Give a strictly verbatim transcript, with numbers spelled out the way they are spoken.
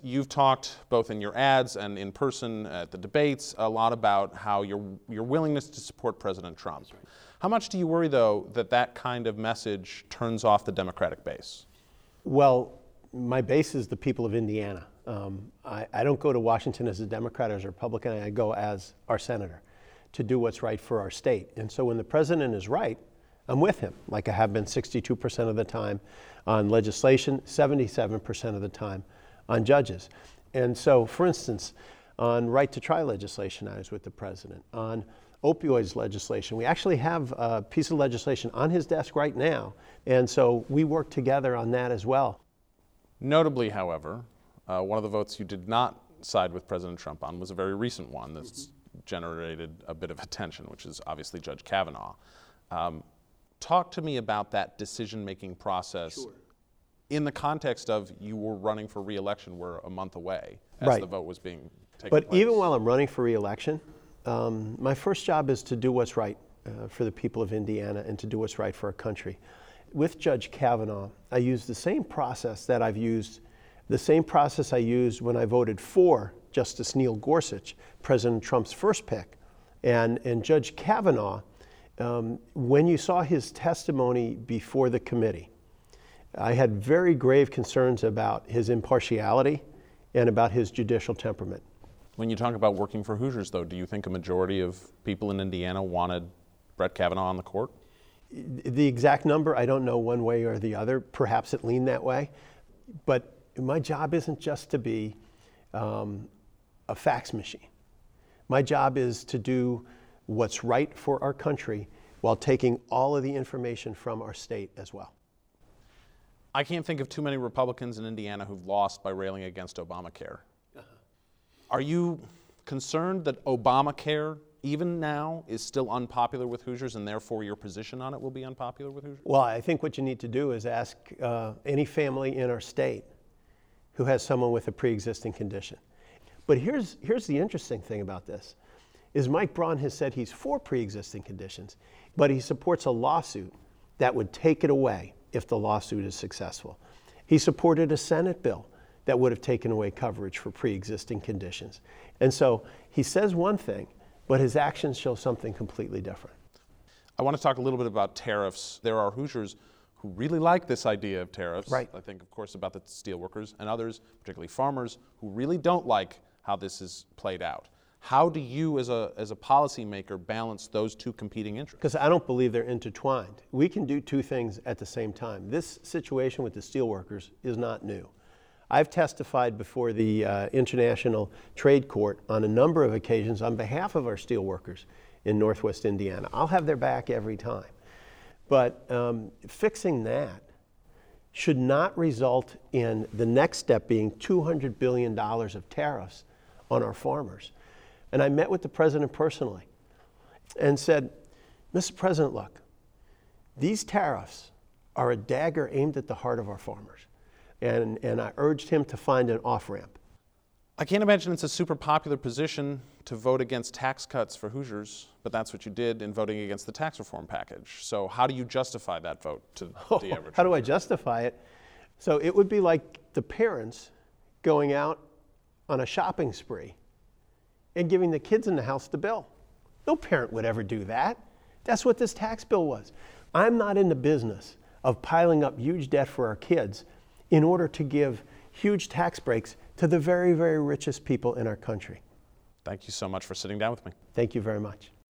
you've talked both in your ads and in person at the debates a lot about how your your willingness to support President Trump. That's right. How much do you worry, though, that that kind of message turns off the Democratic base? Well, my base is the people of Indiana. Um, I, I don't go to Washington as a Democrat or as a Republican. I go as our senator to do what's right for our state. And so when the president is right, I'm with him, like I have been sixty-two percent of the time on legislation, seventy-seven percent of the time on judges. And so, for instance, on right to try legislation, I was with the president. On opioids legislation, we actually have a piece of legislation on his desk right now. And so we work together on that as well. Notably, however, uh, one of the votes you did not side with President Trump on was a very recent one that's mm-hmm. generated a bit of attention, which is obviously Judge Kavanaugh. Um, talk to me about that decision-making process Sure. in the context of you were running for re-election, we're a month away as right. the vote was being taken But place. even while I'm running for re-election, um, my first job is to do what's right uh, for the people of Indiana and to do what's right for our country. With Judge Kavanaugh, I used the same process that I've used, the same process I used when I voted for Justice Neil Gorsuch, President Trump's first pick. And, and Judge Kavanaugh, um, when you saw his testimony before the committee, I had very grave concerns about his impartiality and about his judicial temperament. When you talk about working for Hoosiers, though, do you think a majority of people in Indiana wanted Brett Kavanaugh on the court? The exact number, I don't know one way or the other. Perhaps it leaned that way. But my job isn't just to be um, a fax machine. My job is to do what's right for our country while taking all of the information from our state as well. I can't think of too many Republicans in Indiana who've lost by railing against Obamacare. Uh-huh. Are you concerned that Obamacare, even now, is still unpopular with Hoosiers, and therefore your position on it will be unpopular with Hoosiers? Well, I think what you need to do is ask uh, any family in our state who has someone with a pre-existing condition. But here's, here's the interesting thing about this, is Mike Braun has said he's for pre-existing conditions, but he supports a lawsuit that would take it away if the lawsuit is successful. He supported a Senate bill that would have taken away coverage for pre-existing conditions. And so he says one thing, but his actions show something completely different. I want to talk a little bit about tariffs. There are Hoosiers who really like this idea of tariffs. Right. I think, of course, about the steelworkers, and others, particularly farmers, who really don't like how this is played out. How do you, as a as a policymaker, balance those two competing interests? Because I don't believe they're intertwined. We can do two things at the same time. This situation with the steelworkers is not new. I've testified before the uh, International Trade Court on a number of occasions on behalf of our steelworkers in Northwest Indiana. I'll have their back every time. But um, fixing that should not result in the next step being two hundred billion dollars of tariffs on our farmers. And I met with the president personally and said, Mister President, look, these tariffs are a dagger aimed at the heart of our farmers. And, and I urged him to find an off-ramp. I can't imagine it's a super popular position to vote against tax cuts for Hoosiers, but that's what you did in voting against the tax reform package. So how do you justify that vote to Oh, the average? how do I justify it? So it would be like the parents going out on a shopping spree and giving the kids in the house the bill. No parent would ever do that. That's what this tax bill was. I'm not in the business of piling up huge debt for our kids in order to give huge tax breaks to the very, very richest people in our country. Thank you so much for sitting down with me. Thank you very much.